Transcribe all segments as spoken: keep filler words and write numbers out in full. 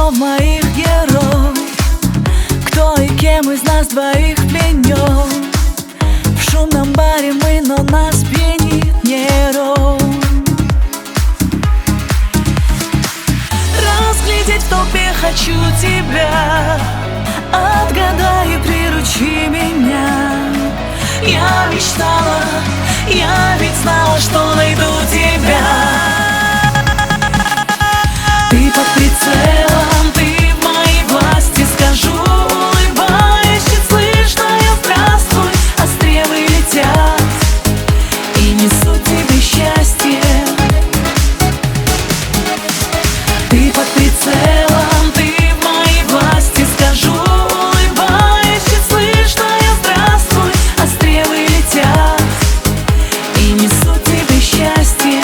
снов моих герой. Кто и кем из нас двоих пленен? В шумном баре мы, но нас пьянит нейрон. Разглядеть в толпе хочу тебя, отгадай и приручи меня. Я мечтала, я ведь знала, что найду тебя. Ты под прицелом, ты в моей власти, скажу, улыбаясь, чуть слышно я здравствуй. А стрелы летят и несут тебе счастье. Ты под прицелом, ты в моей власти, скажу, улыбаясь, чуть слышно я здравствуй. А стрелы летят и несут тебе счастье.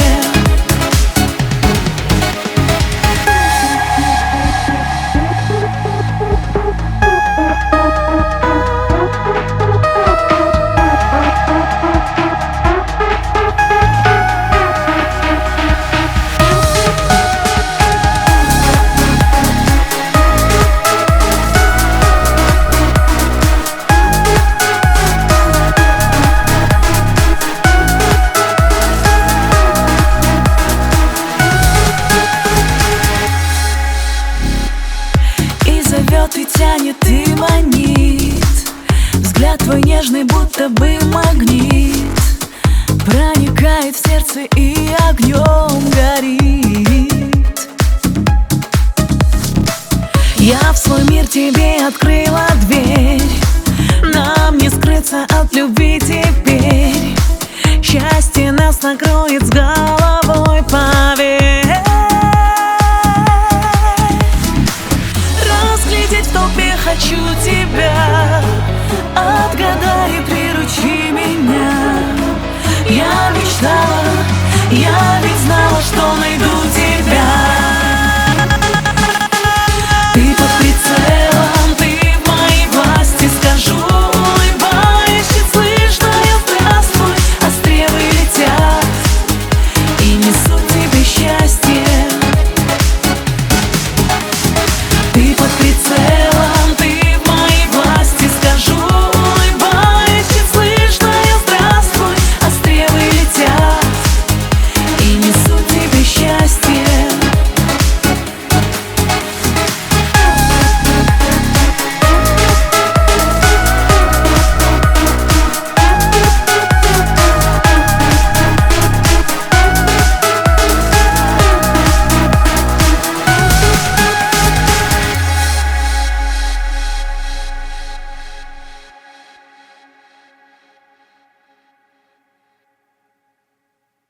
Зовет и тянет, и манит. Взгляд твой нежный, будто бы магнит, проникает в сердце и огнем горит. Я в свой мир тебе открыла дверь, нам не скрыться от любви теперь. Счастье нас накроет с головой, поверь. В толпе хочу тебя, отгадай и приручи меня. Я мечтала, я ведь знала, что найду